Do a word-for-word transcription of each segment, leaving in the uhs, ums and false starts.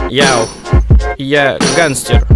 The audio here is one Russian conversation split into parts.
Яу, я гангстер.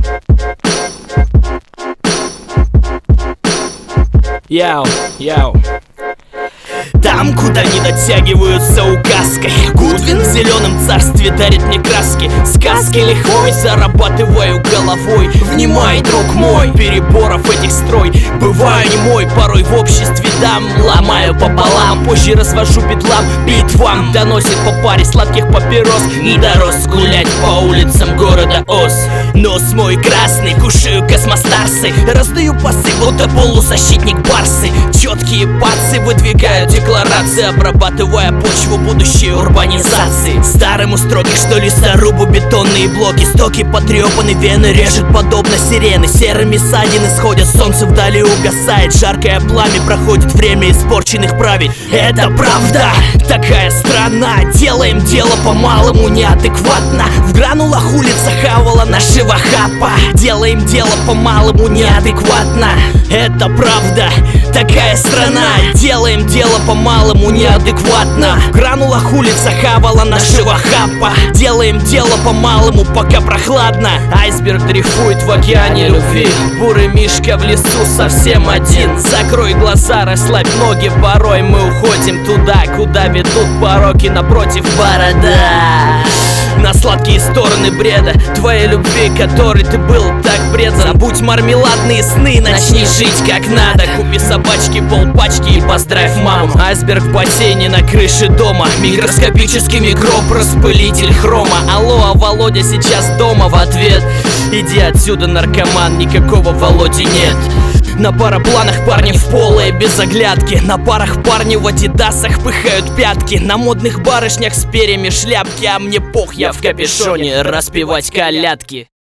Яу, яу. Там, куда не дотягиваются указкой, Гудвин в зеленом царстве дарит мне краски. Сказки лихвой зарабатываю головой. Внимай, друг мой, переборов этих строй. Бываю немой, порой в обществе дам ломаю пополам, позже развожу бедлам. Битвам доносит по паре сладких папирос. Не дорос гулять по улицам города Оз. Нос мой красный, кушаю космостарсы. Раздаю пасы, будто полузащитник барсы. Четкие пацы выдвигают декларации, обрабатывая почву будущей урбанизации. Старому строгих, что лесорубу бетонные блоки. Стоки потрепаны, вены режет подобно сирены. Серыми ссадины сходят, солнце вдали угасает. Жаркое пламя проходит время испорченных правил. Это правда, такая страна. Делаем дело по-малому неадекватно. В гранулах улица хавала нашего хапа. Делаем дело по-малому неадекватно. Это правда, такая страна. Делаем дело по-малому неадекватно. В гранулах улица хавала нашего хапа. Делаем дело по-малому, пока прохладно. Айсберг дрейфует в океане любви. Бурый мишка в лесу совсем один. Закрой глаза, расслабь ноги. Порой мы уходим туда, куда ведут пороки. Напротив борода. На сладкие стороны бреда твоей любви, которой ты был так предан. Забудь мармеладные сны, начни жить как надо. Купи собачке полпачки и поздравь маму. Айсберг в бассейне на крыше дома. Микроскопический микроб, распылитель хрома. Алло, а Володя сейчас дома? В ответ: иди отсюда, наркоман, никакого Володи нет. На парапланах парни в полые без оглядки. На парах парни в адидасах пыхают пятки. На модных барышнях с перьями шляпки. А мне пох, я в капюшоне распевать колядки.